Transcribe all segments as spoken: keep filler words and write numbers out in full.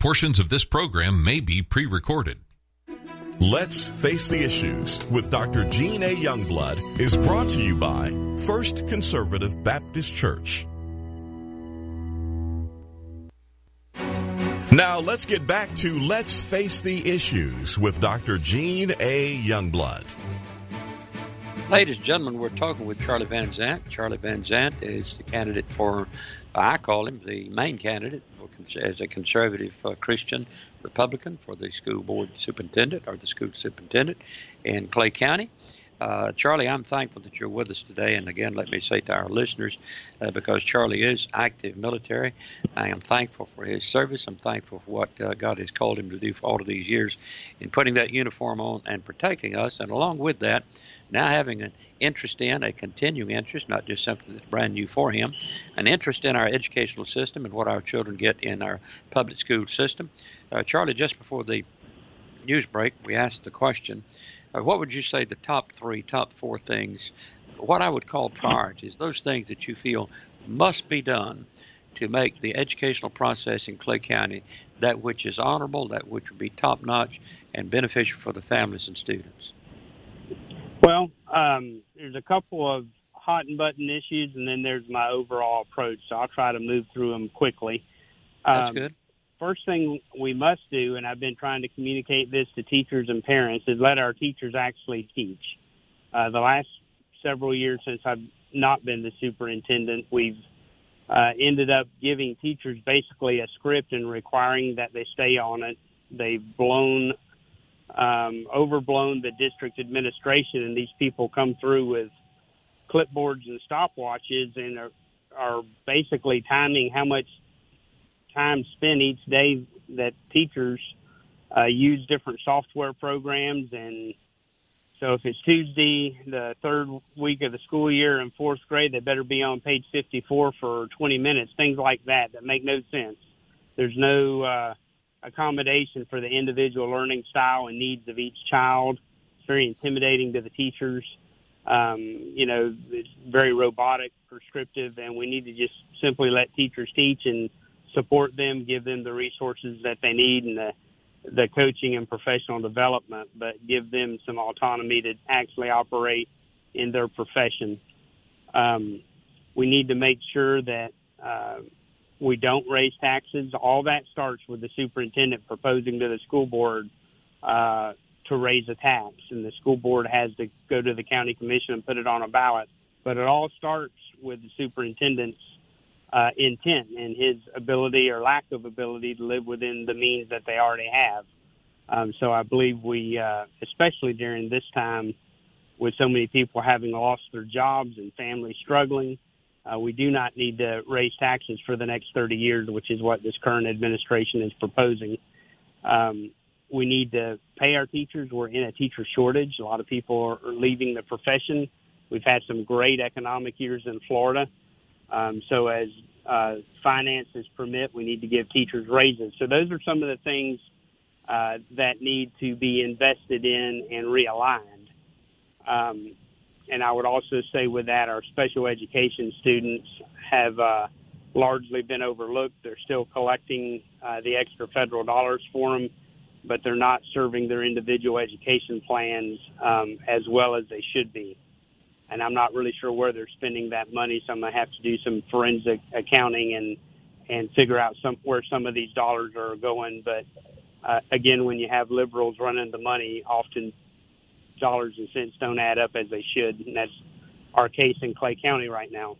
Portions of this program may be pre-recorded. Let's Face the Issues with Doctor Gene A. Youngblood is brought to you by First Conservative Baptist Church. Now let's get back to Let's Face the Issues with Doctor Gene A. Youngblood. Ladies and gentlemen, we're talking with Charlie Van Zant. Charlie Van Zant is the candidate for, I call him the main candidate for, as a conservative uh, Christian Republican for the school board superintendent or the school superintendent in Clay County. Uh, Charlie, I'm thankful that you're with us today. And again, let me say to our listeners, uh, because Charlie is active military, I am thankful for his service. I'm thankful for what uh, God has called him to do for all of these years in putting that uniform on and protecting us. And along with that, now having an interest in, a continuing interest, not just something that's brand new for him, an interest in our educational system and what our children get in our public school system. Uh, Charlie, just before the news break, we asked the question, uh, what would you say the top three, top four things, what I would call priorities, those things that you feel must be done to make the educational process in Clay County that which is honorable, that which would be top-notch and beneficial for the families and students? Well, um, there's a couple of hot and button issues, and then there's my overall approach. So I'll try to move through them quickly. That's um, good. First thing we must do, and I've been trying to communicate this to teachers and parents, is let our teachers actually teach. Uh, the last several years since I've not been the superintendent, we've uh, ended up giving teachers basically a script and requiring that they stay on it. They've blown Um, overblown the district administration, and these people come through with clipboards and stopwatches and are, are basically timing how much time spent each day that teachers uh, use different software programs. And so if it's Tuesday, the third week of the school year in fourth grade, they better be on page fifty-four for twenty minutes, things like that that make no sense. There's no uh, accommodation for the individual learning style and needs of each child. It's very intimidating to the teachers. Um, you know, it's very robotic, prescriptive, and we need to just simply let teachers teach and support them, give them the resources that they need and the, the coaching and professional development, but give them some autonomy to actually operate in their profession. Um, we need to make sure that uh, we don't raise taxes. All that starts with the superintendent proposing to the school board uh, to raise a tax, and the school board has to go to the county commission and put it on a ballot. But it all starts with the superintendent's uh, intent and his ability or lack of ability to live within the means that they already have. Um, so I believe we, uh, especially during this time with so many people having lost their jobs and families struggling, Uh, we do not need to raise taxes for the next thirty years, which is what this current administration is proposing. Um, we need to pay our teachers. We're in a teacher shortage. A lot of people are, are leaving the profession. We've had some great economic years in Florida. Um, so as uh, finances permit, we need to give teachers raises. So those are some of the things uh, that need to be invested in and realigned. Um And I would also say with that, our special education students have uh, largely been overlooked. They're still collecting uh, the extra federal dollars for them, but they're not serving their individual education plans um, as well as they should be. And I'm not really sure where they're spending that money, so I'm going to have to do some forensic accounting and, and figure out some where some of these dollars are going. But, uh, again, when you have liberals running the money, often dollars and cents don't add up as they should, and that's our case in Clay County right now.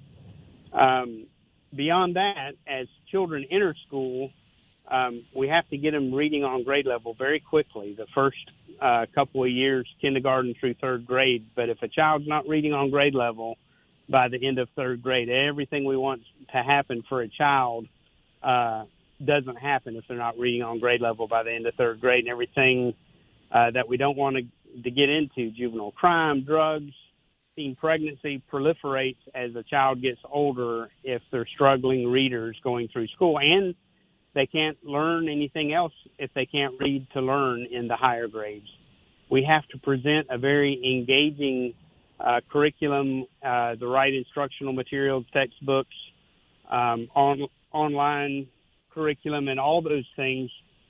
Um, beyond that, as children enter school, um, we have to get them reading on grade level very quickly, the first uh, couple of years, kindergarten through third grade. But if a child's not reading on grade level by the end of third grade, everything we want to happen for a child uh, doesn't happen if they're not reading on grade level by the end of third grade, and everything uh, that we don't want to to get into, juvenile crime, drugs, teen pregnancy, proliferates as a child gets older if they're struggling readers going through school. And they can't learn anything else if they can't read to learn in the higher grades. We have to present a very engaging uh, curriculum, uh, the right instructional materials, textbooks, um, on, online curriculum, and all those things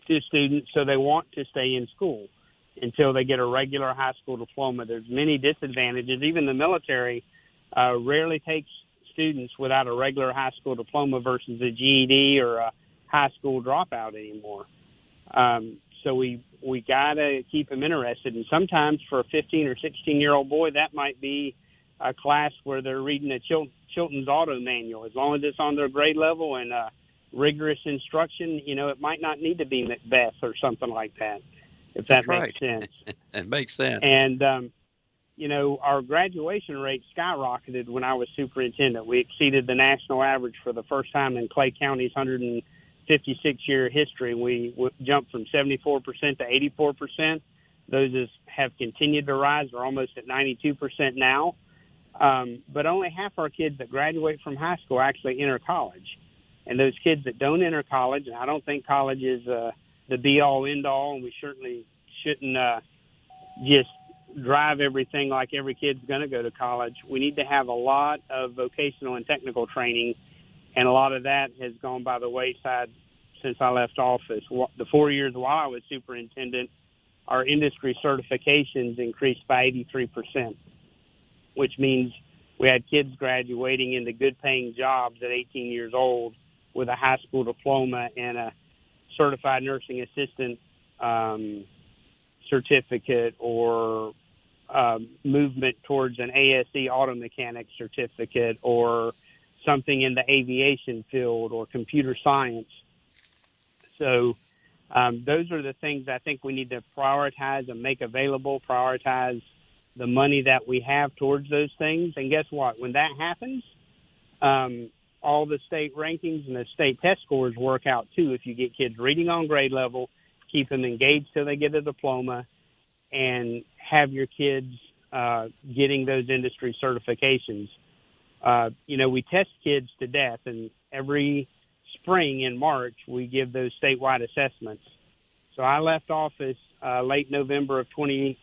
to students, so they want to stay in school until they get a regular high school diploma. There's many disadvantages. Even the military uh, rarely takes students without a regular high school diploma versus a G E D or a high school dropout anymore. Um, so we we got to keep them interested. And sometimes for a fifteen or sixteen-year-old boy, that might be a class where they're reading a Chil- Chilton's Auto Manual. As long as it's on their grade level and uh, rigorous instruction, you know, it might not need to be Macbeth or something like that, if that That's makes right. sense. It makes sense. And, um, you know, our graduation rate skyrocketed when I was superintendent. We exceeded the national average for the first time in Clay County's one hundred fifty-six year history. We w- jumped from seventy-four percent to eighty-four percent. Those is, have continued to rise. We're almost at ninety-two percent now. Um, but only half our kids that graduate from high school actually enter college. And those kids that don't enter college, and I don't think college is uh, the be-all, end-all, and we certainly shouldn't uh, just drive everything like every kid's going to go to college. We need to have a lot of vocational and technical training, and a lot of that has gone by the wayside since I left office. The four years while I was superintendent, our industry certifications increased by eighty-three percent, which means we had kids graduating into good-paying jobs at eighteen years old with a high school diploma and a certified nursing assistant um, certificate or uh, movement towards an A S E auto mechanic certificate or something in the aviation field or computer science. So um, those are the things I think we need to prioritize and make available, prioritize the money that we have towards those things. And guess what? When that happens, um, all the state rankings and the state test scores work out too. If you get kids reading on grade level, keep them engaged till they get a diploma, and have your kids uh, getting those industry certifications. Uh, you know, we test kids to death, and every spring in March, we give those statewide assessments. So I left office uh, late November of twenty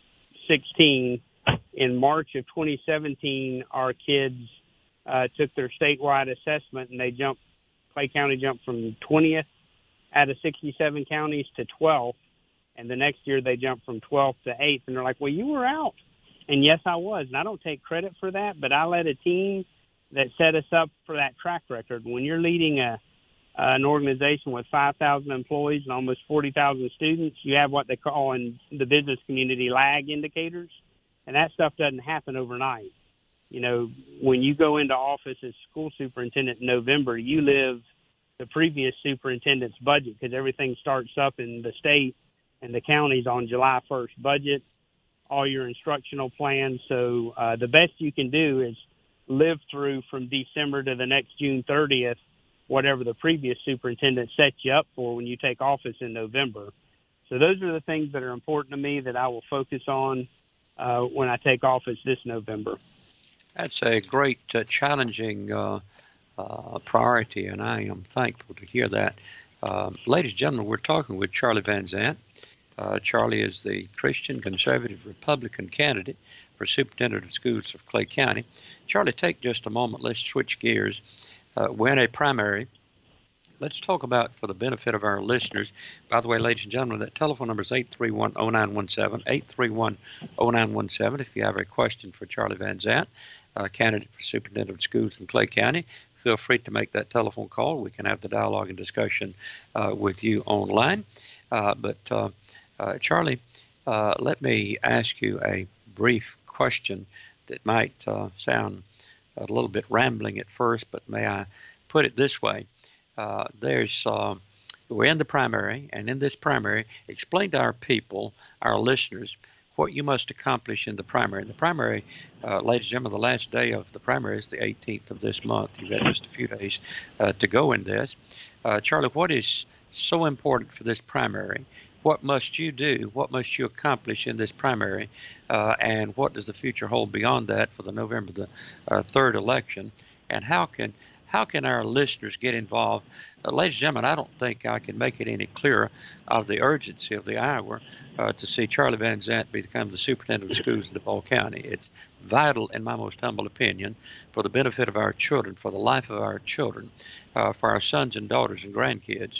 sixteen. In March of twenty seventeen, our kids uh, took their statewide assessment, and they jumped, Clay County jumped from twentieth out of sixty-seven counties to twelfth. And the next year they jumped from twelfth to eighth. And they're like, well, you were out. And yes, I was. And I don't take credit for that, but I led a team that set us up for that track record. When you're leading a an organization with five thousand employees and almost forty thousand students, you have what they call in the business community lag indicators. And that stuff doesn't happen overnight. You know, when you go into office as school superintendent in November, you live the previous superintendent's budget because everything starts up in the state and the counties on July first budget, all your instructional plans. So uh, the best you can do is live through from December to the next June thirtieth, whatever the previous superintendent set you up for when you take office in November. So those are the things that are important to me that I will focus on uh, when I take office this November. That's a great, uh, challenging uh, uh, priority, and I am thankful to hear that. Uh, ladies and gentlemen, we're talking with Charlie Van Zant. Uh, Charlie is the Christian Conservative Republican candidate for Superintendent of Schools of Clay County. Charlie, take just a moment. Let's switch gears. Uh, we're in a primary. Let's talk about, for the benefit of our listeners, by the way, ladies and gentlemen, that telephone number is eight three one, oh nine one seven, eight three one, oh nine one seven. If you have a question for Charlie Van Zant, uh, candidate for Superintendent of Schools in Clay County, feel free to make that telephone call. We can have the dialogue and discussion uh, with you online. Uh, but, uh, uh, Charlie, uh, let me ask you a brief question that might uh, sound a little bit rambling at first, but may I put it this way? Uh, there's uh, we're in the primary, and in this primary, explain to our people, our listeners, what you must accomplish in the primary. In the primary, uh, ladies and gentlemen, the last day of the primary is the eighteenth of this month. You've got just a few days uh, to go in this. Uh, Charlie, what is so important for this primary? What must you do? What must you accomplish in this primary? Uh, and what does the future hold beyond that for the November the uh, third election? And how can how can our listeners get involved? Uh, ladies and gentlemen, I don't think I can make it any clearer of the urgency of the hour uh, to see Charlie Van Zant become the superintendent of schools in DePaul County. It's vital, in my most humble opinion, for the benefit of our children, for the life of our children, uh, for our sons and daughters and grandkids,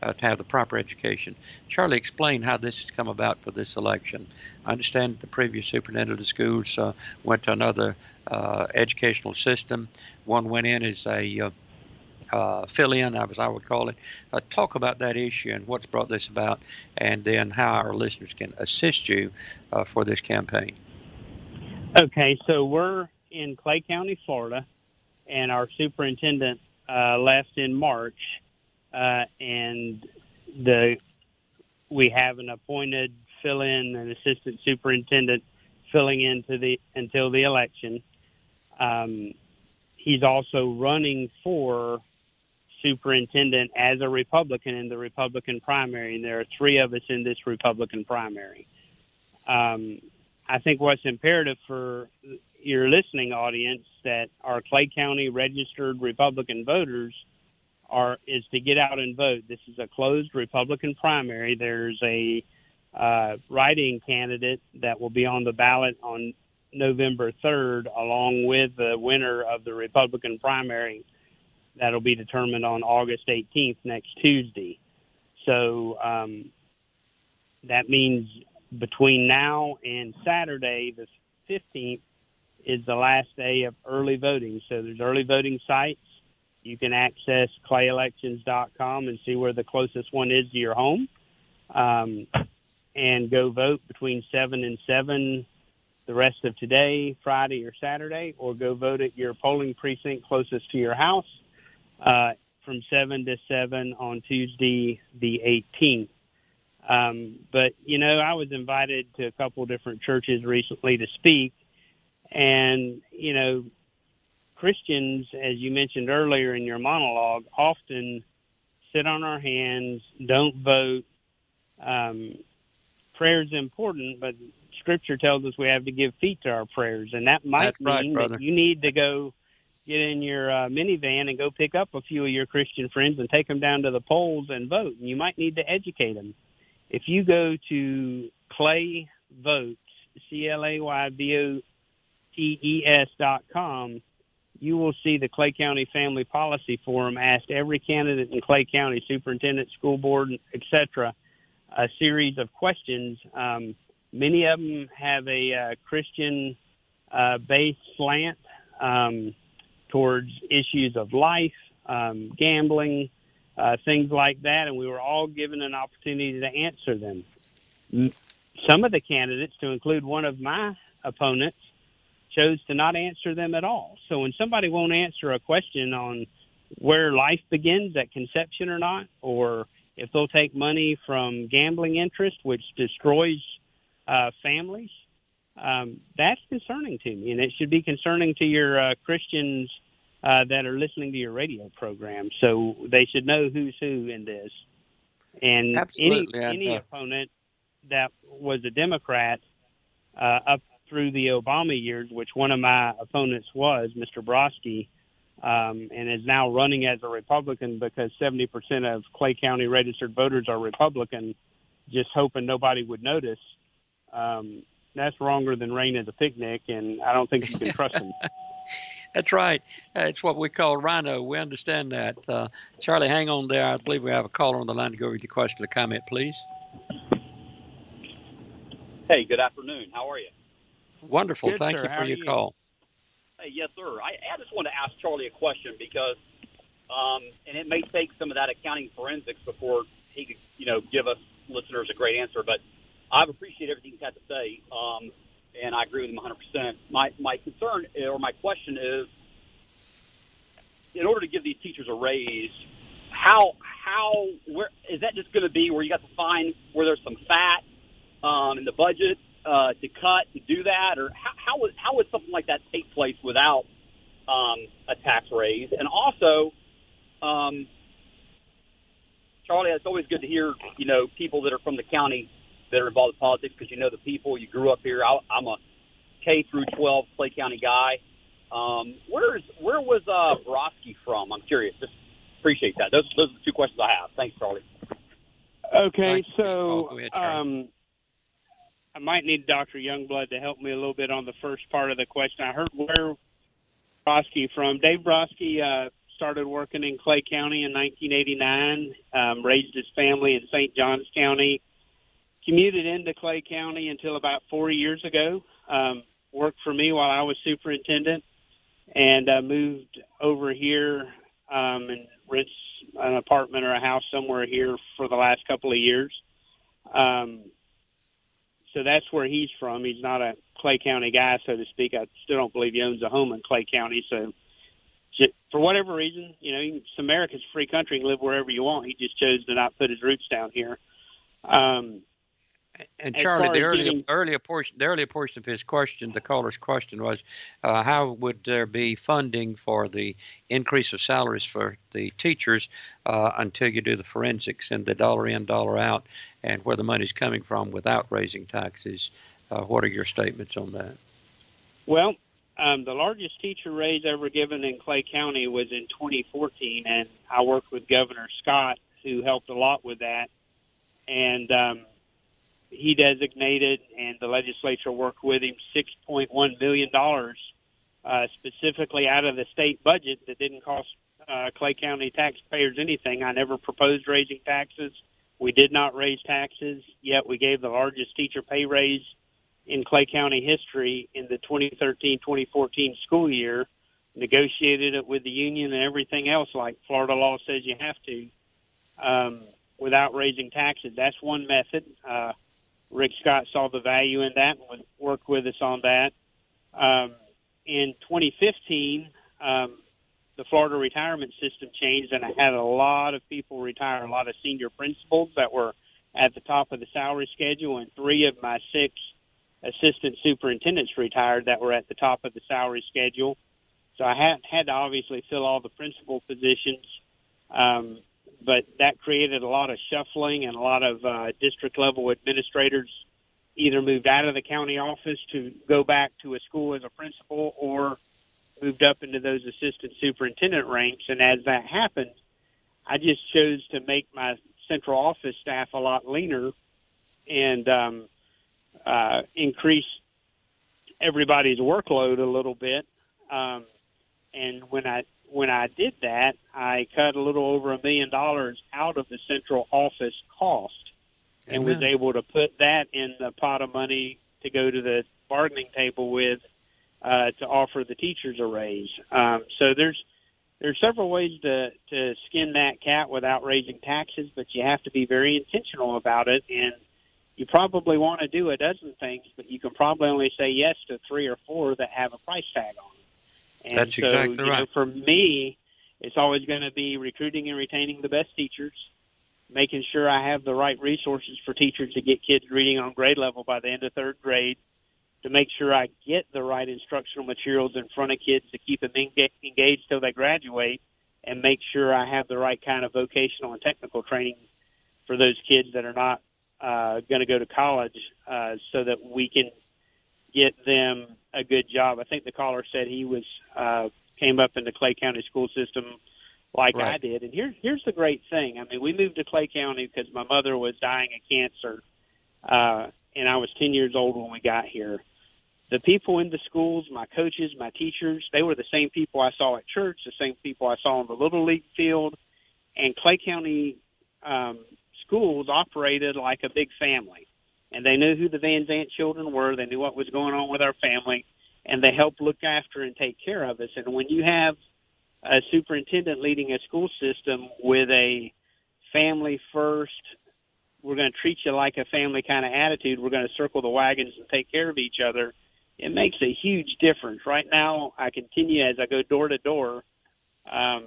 uh, to have the proper education. Charlie, explain how this has come about for this election. I understand the previous superintendent of schools uh, went to another uh, educational system. One went in as a uh, uh, fill-in, as I would call it. Uh, talk about that issue and what's brought this about, and then how our listeners can assist you uh, for this campaign. Okay, so we're in Clay County, Florida, and our superintendent uh, left in March, uh, and the we have an appointed fill-in, an assistant superintendent filling in to the until the election. Um, he's also running for superintendent as a Republican in the Republican primary, and there are three of us in this Republican primary. Um, I think what's imperative for your listening audience that our Clay County registered Republican voters are is to get out and vote. This is a closed Republican primary. There's a uh, write-in candidate that will be on the ballot on November third, along with the winner of the Republican primary that'll be determined on August eighteenth, next Tuesday. So um, that means between now and Saturday, the fifteenth, is the last day of early voting. So there's early voting sites. You can access clay elections dot com and see where the closest one is to your home, um, and go vote between seven and seven the rest of today, Friday or Saturday, or go vote at your polling precinct closest to your house uh, from seven to seven on Tuesday the eighteenth. Um, but, you know, I was invited to a couple different churches recently to speak. And, you know, Christians, as you mentioned earlier in your monologue, often sit on our hands, don't vote. Um, prayer is important, but Scripture tells us we have to give feet to our prayers. And that might That's right, mean brother. that you need to go get in your uh, minivan and go pick up a few of your Christian friends and take them down to the polls and vote. And you might need to educate them. If you go to Clay Votes, C L A Y V O T E S dot com, you will see the Clay County Family Policy Forum asked every candidate in Clay County, superintendent, school board, et cetera, a series of questions. Um, many of them have a uh, Christian uh, based slant um, towards issues of life, um, gambling, Uh, things like that, and we were all given an opportunity to answer them. Some of the candidates, to include one of my opponents, chose to not answer them at all. So when somebody won't answer a question on where life begins at conception or not, or if they'll take money from gambling interest, which destroys uh, families, um, that's concerning to me, and it should be concerning to your uh, Christians Uh, that are listening to your radio program, so they should know who's who in this. And Absolutely. any any uh, opponent that was a Democrat uh, up through the Obama years, which one of my opponents was, Mister Brodsky, um, and is now running as a Republican because seventy percent of Clay County registered voters are Republican, just hoping nobody would notice. Um, that's wronger than rain at a picnic, and I don't think you can trust them. That's right. Uh, it's what we call rhino. We understand that. Uh, Charlie, hang on there. I believe we have a caller on the line to go with your question or comment, please. Hey, good afternoon. How are you? Wonderful. Good, Thank sir. you How for are your you? call. Hey, yes, sir. I, I just want to ask Charlie a question because, um, and it may take some of that accounting forensics before he could, you know, give us listeners a great answer, but I've appreciated everything he's had to say. Um, and I agree with him one hundred percent. My my concern or my question is, in order to give these teachers a raise, how how where is that just going to be where you got to find where there's some fat um, in the budget uh, to cut to do that, or how how would how would something like that take place without um, a tax raise? And also, um, Charlie, it's always good to hear you know people that are from the county that are involved in politics because you know the people. You grew up here. I, I'm a K through twelve Clay County guy. Um, where is where was uh, Brodsky from? I'm curious. Just appreciate that. Those those are the two questions I have. Thanks, Charlie. Okay, Thanks. so Oh, go ahead, Charlie. um, I might need Doctor Youngblood to help me a little bit on the first part of the question. I heard where Brodsky from. Dave Brodsky uh, started working in Clay County in nineteen eighty-nine, um, raised his family in Saint Johns County, commuted into Clay County until about four years ago, um, worked for me while I was superintendent, and uh, moved over here um, and rents an apartment or a house somewhere here for the last couple of years. Um, so that's where he's from. He's not a Clay County guy, so to speak. I still don't believe he owns a home in Clay County. So for whatever reason, you know, it's America's a free country. You can live wherever you want. He just chose to not put his roots down here. Um, And Charlie, the earlier getting, earlier portion, the earlier portion of his question, the caller's question was, uh, how would there be funding for the increase of salaries for the teachers uh, until you do the forensics and the dollar in, dollar out, and where the money's coming from without raising taxes? Uh, what are your statements on that? Well, um, the largest teacher raise ever given in Clay County was in twenty fourteen, and I worked with Governor Scott, who helped a lot with that, and um, he designated, and the legislature worked with him, six point one million dollars uh, specifically out of the state budget that didn't cost uh, Clay County taxpayers anything. I never proposed raising taxes. We did not raise taxes, yet we gave the largest teacher pay raise in Clay County history in the twenty thirteen twenty fourteen school year, negotiated it with the union and everything else like Florida law says you have to, um, without raising taxes. That's one method. Uh, Rick Scott saw the value in that and worked with us on that. Um, in twenty fifteen, um, the Florida retirement system changed, and I had a lot of people retire, a lot of senior principals that were at the top of the salary schedule, and three of my six assistant superintendents retired that were at the top of the salary schedule. So I had, had to obviously fill all the principal positions, um, but that created a lot of shuffling, and a lot of uh, district-level administrators either moved out of the county office to go back to a school as a principal or moved up into those assistant superintendent ranks. And as that happened, I just chose to make my central office staff a lot leaner and um, uh, increase everybody's workload a little bit. Um, and when I when I did that, I cut a little over a million dollars out of the central office cost and Amen. was able to put that in the pot of money to go to the bargaining table with uh, to offer the teachers a raise. Um, so there's there's several ways to, to skin that cat without raising taxes, but you have to be very intentional about it. And you probably want to do a dozen things, but you can probably only say yes to three or four that have a price tag on them. And That's so, exactly you right. know, for me, it's always going to be recruiting and retaining the best teachers, making sure I have the right resources for teachers to get kids reading on grade level by the end of third grade, to make sure I get the right instructional materials in front of kids to keep them engaged till they graduate, and make sure I have the right kind of vocational and technical training for those kids that are not uh, going to go to college, uh, so that we can get them a good job. I think the caller said he was uh, came up in the Clay County school system like right. I did. And here, here's the great thing. I mean, we moved to Clay County because my mother was dying of cancer, uh, and I was ten years old when we got here. The people in the schools, my coaches, my teachers, they were the same people I saw at church, the same people I saw on the Little League field. And Clay County um, schools operated like a big family. And they knew who the Van Zant children were. They knew what was going on with our family. And they helped look after and take care of us. And when you have a superintendent leading a school system with a family first, we're going to treat you like a family kind of attitude, we're going to circle the wagons and take care of each other, it makes a huge difference. Right now, I continue as I go door to door, um,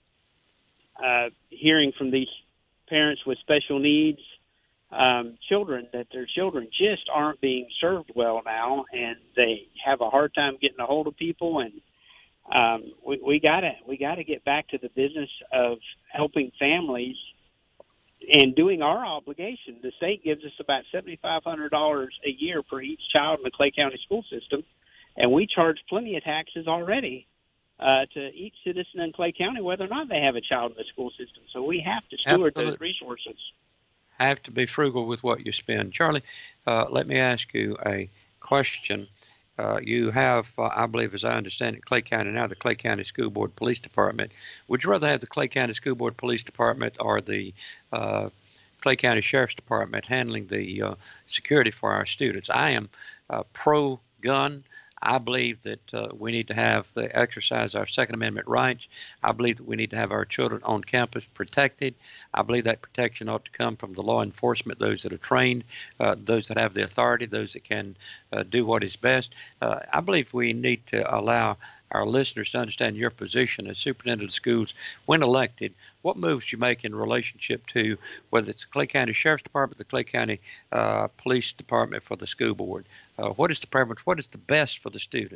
uh, hearing from these parents with special needs, um, children, that their children just aren't being served well now, and they have a hard time getting a hold of people. And um, we, we gotta we gotta get back to the business of helping families and doing our obligation. The state gives us about seventy-five hundred dollars a year for each child in the Clay County school system, and we charge plenty of taxes already uh, to each citizen in Clay County, whether or not they have a child in the school system. So we have to steward Absolutely. those resources. Have to be frugal with what you spend. Charlie, uh, let me ask you a question. Uh, you have, uh, I believe, as I understand it, Clay County now, the Clay County School Board Police Department. Would you rather have the Clay County School Board Police Department or the uh, Clay County Sheriff's Department handling the uh, security for our students? I am uh, pro-gun. I believe that uh, we need to have the exercise our Second Amendment rights. I believe that we need to have our children on campus protected. I believe that protection ought to come from the law enforcement, those that are trained, uh, those that have the authority, those that can uh, do what is best. Uh, I believe we need to allow our listeners to understand your position as superintendent of schools when elected, what moves you make in relationship to whether it's the Clay County Sheriff's Department, the Clay County uh, Police Department for the school board. Uh, what is the preference? What is the best for the student?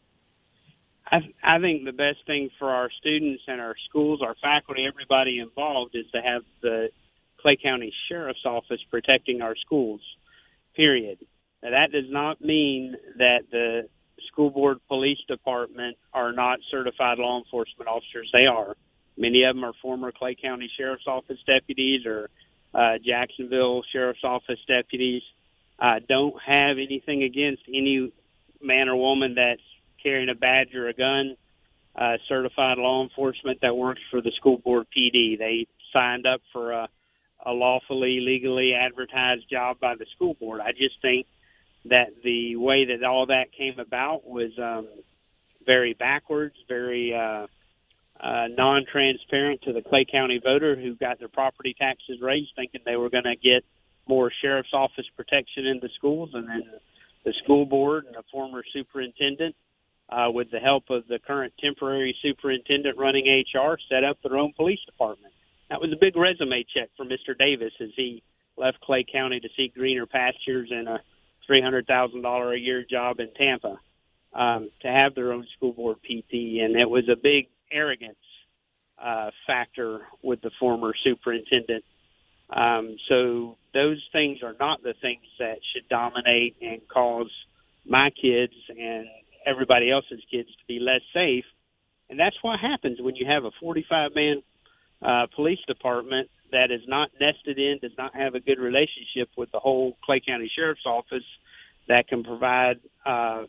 I, I think the best thing for our students and our schools, our faculty, everybody involved is to have the Clay County Sheriff's Office protecting our schools, period. Now, that does not mean that the school board police department are not certified law enforcement officers. They are. Many of them are former Clay County Sheriff's Office deputies or uh, Jacksonville Sheriff's Office deputies. I don't have anything against any man or woman that's carrying a badge or a gun, uh, certified law enforcement that works for the school board P D. They signed up for a, a lawfully, legally advertised job by the school board. I just think that the way that all that came about was um, very backwards, very uh, uh, non-transparent to the Clay County voter who got their property taxes raised thinking they were going to get more sheriff's office protection in the schools, and then the school board and the former superintendent, uh, with the help of the current temporary superintendent running H R, set up their own police department. That was a big resume check for Mister Davis as he left Clay County to seek greener pastures and a three hundred thousand dollars a year job in Tampa, um, to have their own school board P T. And it was a big arrogance uh, factor with the former superintendent. Um, so those things are not the things that should dominate and cause my kids and everybody else's kids to be less safe. And that's what happens when you have a forty-five man uh, police department that is not nested in, does not have a good relationship with the whole Clay County Sheriff's Office that can provide uh,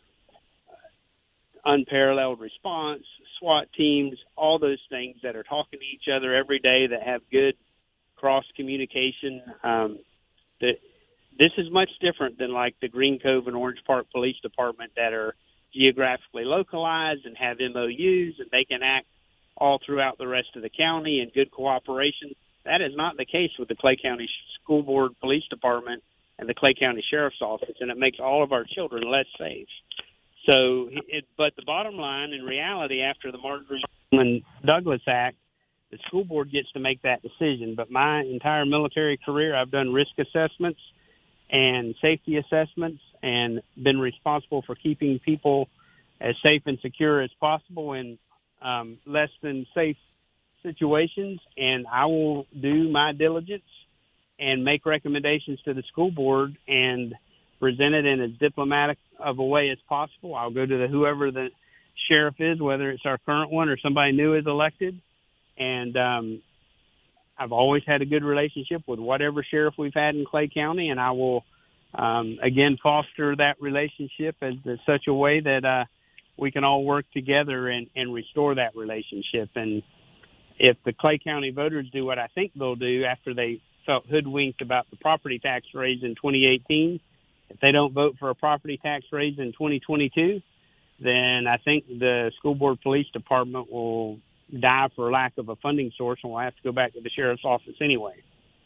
unparalleled response, SWAT teams, all those things that are talking to each other every day, that have good cross-communication. Um, that this is much different than like the Green Cove and Orange Park Police Department that are geographically localized and have M O Us, and they can act all throughout the rest of the county in good cooperation. That is not the case with the Clay County School Board Police Department and the Clay County Sheriff's Office, and it makes all of our children less safe. So, it, but the bottom line, in reality, after the Marjorie Stoneman Douglas Act, the school board gets to make that decision. But my entire military career, I've done risk assessments and safety assessments and been responsible for keeping people as safe and secure as possible in um, less than safe situations. And I will do my diligence and make recommendations to the school board and present it in as diplomatic of a way as possible. I'll go to the whoever the sheriff is, whether it's our current one or somebody new is elected. And um, I've always had a good relationship with whatever sheriff we've had in Clay County, and I will, um, again, foster that relationship as, as such a way that uh, we can all work together and, and restore that relationship. And if the Clay County voters do what I think they'll do after they felt hoodwinked about the property tax raise in twenty eighteen, if they don't vote for a property tax raise in twenty twenty-two, then I think the school board police department will die for lack of a funding source, and we'll have to go back to the sheriff's office anyway.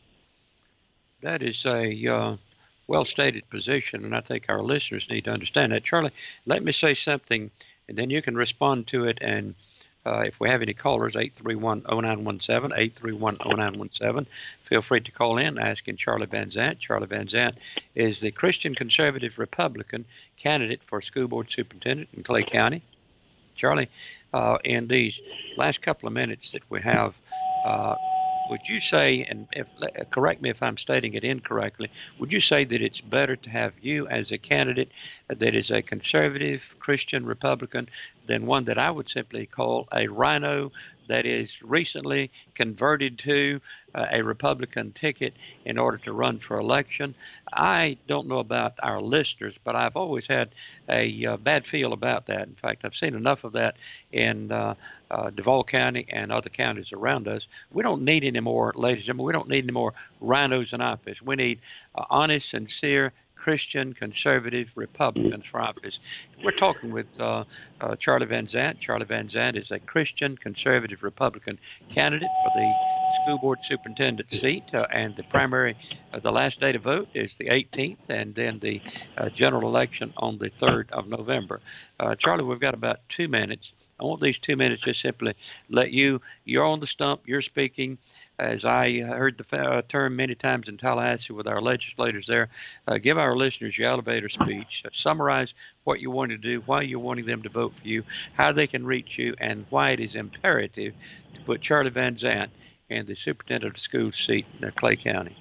That is a uh, well-stated position, and I think our listeners need to understand that. Charlie, let me say something, and then you can respond to it. And uh, if we have any callers, eight three one, oh nine one seven, eight three one, oh nine one seven, feel free to call in asking Charlie Van Zant. Charlie Van Zant is the Christian Conservative Republican candidate for school board superintendent in Clay County. Charlie, uh, in these last couple of minutes that we have, uh, would you say, and if, correct me if I'm stating it incorrectly, would you say that it's better to have you as a candidate that is a conservative Christian Republican than one that I would simply call a rhino that is recently converted to uh, a Republican ticket in order to run for election. I don't know about our listeners, but I've always had a uh, bad feel about that. In fact, I've seen enough of that in uh, uh, Duval County and other counties around us. We don't need any more, ladies and gentlemen, we don't need any more rhinos in office. We need uh, honest, sincere, Christian, conservative Republicans for office. We're talking with uh, uh, Charlie Van Zant. Charlie Van Zant is a Christian, conservative Republican candidate for the school board superintendent seat, uh, and the primary, uh, the last day to vote is the eighteenth, and then the uh, general election on the third of November. Uh, Charlie, we've got about two minutes. I want these two minutes just simply let you, you're on the stump, you're speaking. As I heard the uh, term many times in Tallahassee with our legislators there, uh, give our listeners your elevator speech. Uh, summarize what you want to do, why you're wanting them to vote for you, how they can reach you, and why it is imperative to put Charlie Van Zant in the superintendent of the school seat in Clay County.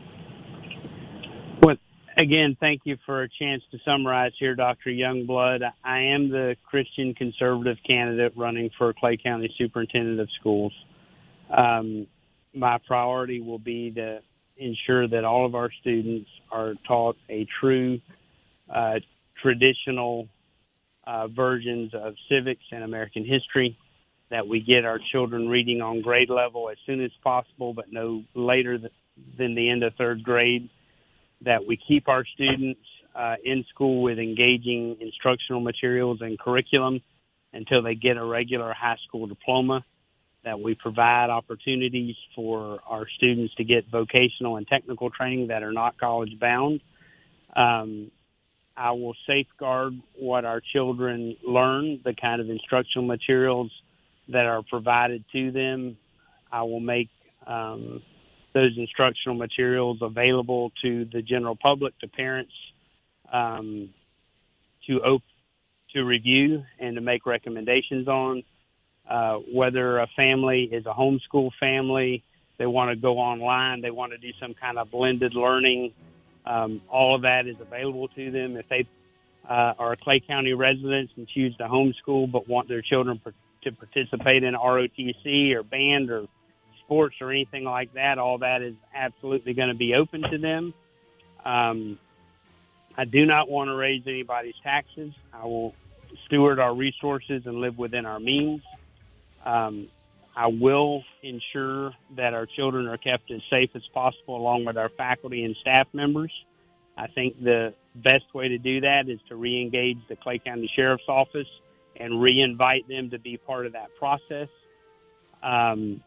Well, again, thank you for a chance to summarize here, Doctor Youngblood. I am the Christian conservative candidate running for Clay County Superintendent of Schools. Um, My priority will be to ensure that all of our students are taught a true uh, traditional uh, versions of civics and American history, that we get our children reading on grade level as soon as possible, but no later than the end of third grade, that we keep our students uh, in school with engaging instructional materials and curriculum until they get a regular high school diploma, that we provide opportunities for our students to get vocational and technical training that are not college bound. Um, I will safeguard what our children learn, the kind of instructional materials that are provided to them. I will make um, those instructional materials available to the general public, to parents, um, to op- to review and to make recommendations on. Uh, whether a family is a homeschool family, they want to go online, they want to do some kind of blended learning, um, all of that is available to them. If they uh, are Clay County residents and choose to homeschool but want their children per- to participate in R O T C or band or sports or anything like that, all that is absolutely going to be open to them. Um, I do not want to raise anybody's taxes. I will steward our resources and live within our means. Um, I will ensure that our children are kept as safe as possible along with our faculty and staff members. I think the best way to do that is to re-engage the Clay County Sheriff's Office and re-invite them to be part of that process. Um,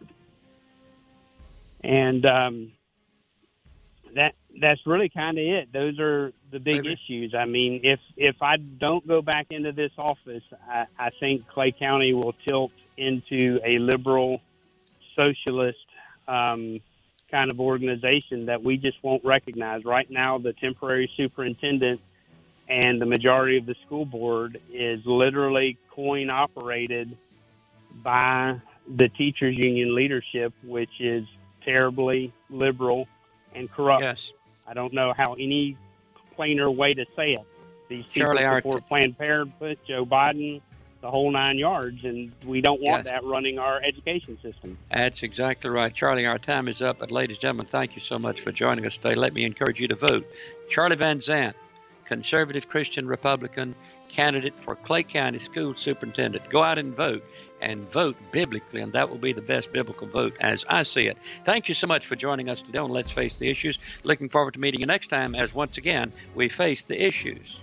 and um, that that's really kind of it. Those are the big Maybe. issues. I mean, if, if I don't go back into this office, I, I think Clay County will tilt into a liberal, socialist um, kind of organization that we just won't recognize. Right now, the temporary superintendent and the majority of the school board is literally coin-operated by the teachers' union leadership, which is terribly liberal and corrupt. Yes. I don't know how any plainer way to say it. These people Charlie, our support Planned Parenthood, Joe Biden, the whole nine yards, and we don't want Yes. that running our education system. That's exactly right. Charlie, our time is up. But ladies and gentlemen, thank you so much for joining us today. Let me encourage you to vote. Charlie Van Zant, conservative Christian Republican candidate for Clay County School Superintendent. Go out and vote, and vote biblically, and that will be the best biblical vote as I see it. Thank you so much for joining us today on Let's Face the Issues. Looking forward to meeting you next time as once again we face the issues.